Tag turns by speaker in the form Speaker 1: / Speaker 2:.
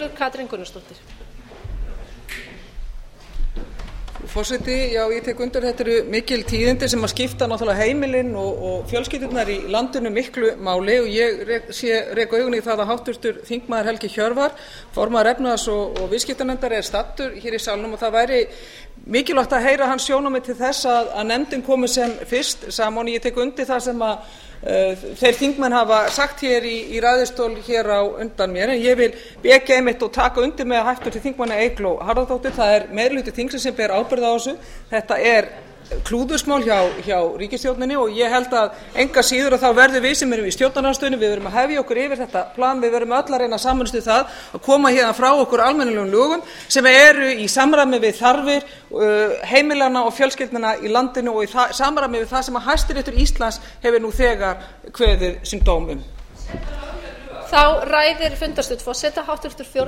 Speaker 1: Katrín Gunnarsdóttir.
Speaker 2: Forseti, já, ég tek undir, þetta eru mikil tíðindi sem að skipta náttúrulega heimilin og fjölskyldurnar í landinu miklu máli og ég rek augun í það að háttvirtur þingmaður Helgi Hjörvar, formaður efnahags- og viðskiptanefndar, staddur hér í salnum og það væri mikilvægt að heyra hans sjónarmið til þess að nefndin komi sem fyrst saman. Ég tek undir það sem að þeir þingmenn hafa sagt hér í ræðustól hér á undan mér, en ég vil vekja einmitt og taka undir með hæstvirtum þingmanni Eygló Harðardóttur. Það er meirihluti þingsins sem ber ábyrgð á þessu. Þetta er klúðursmál hjá ríkisstjórninni og ég held að enga síður að þá verðum við sem erum í stjórnarandstöðunni, við verðum að hefja okkur yfir þetta plan, við verðum öll að reyna að sameinast við það að koma hérna frá okkur almennilegum lögum sem eru í samræmi við þarfir heimilanna og fjölskyldnanna í landinu og í samræmi við það sem að Hæstiréttur Íslands hefur nú þegar kveðið sinn dóm um.
Speaker 1: Þá ræðir fundarstjórn forseta, háttvirtur